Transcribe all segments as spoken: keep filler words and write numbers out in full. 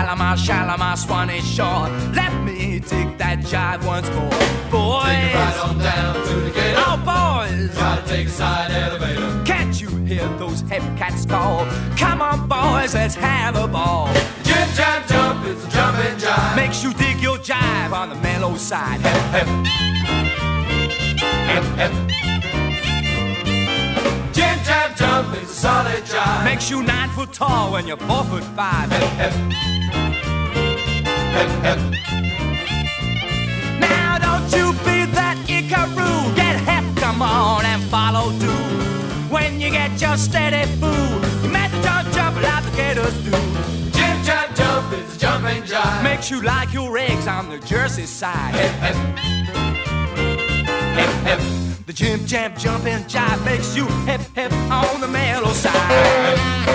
Shalimar, Shalimar, Swanee Shore. Let me take that jive once more. Boys, take a ride on down to the gate. Oh, boys, gotta take a side elevator. Can't you hear those hep cats call? Come on, boys, let's have a ball. Jim Jam Jump is a jumping jive. Makes you dig your jive on the mellow side. Hep, hep. Hep, hep. Jim Jam Jump is a solid jive. Makes you nine foot tall when you're four foot five. Hep, hep. Hep, hep. Now don't you be that Icaroo. Get hep, come on and follow too. When you get your steady food, you make the jump jump like the gators do. Jim Jam Jump is a jumping jive. Makes you like your eggs on the Jersey side. Hep, hep. Hep, hep. The Jim Jam jumping jive makes you hip hip on the mellow side.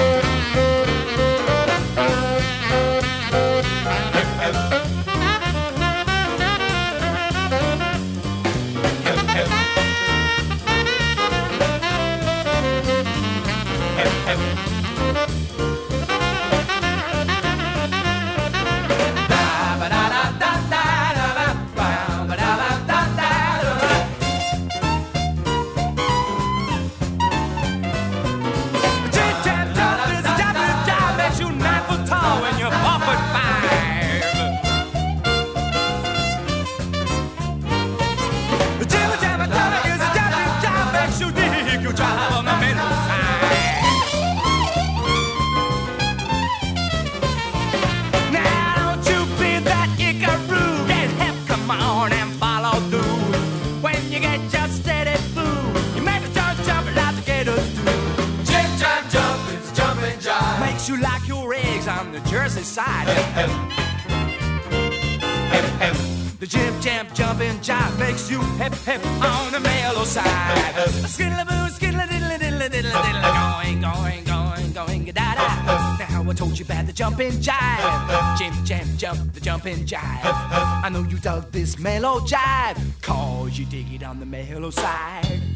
You like your eggs on the Jersey side. Hep, hep. Hep, hep. The Jim Jam jumping jive makes you hip hip on the mellow side. Skiddly-boo, skiddly-diddly-diddly-diddly-diddly, going, going, going, going, da-da. Now I told you about the jumping jive. Jim Jam jump, the jumping jive. I know you dug this mellow jive, cause you dig it on the mellow side.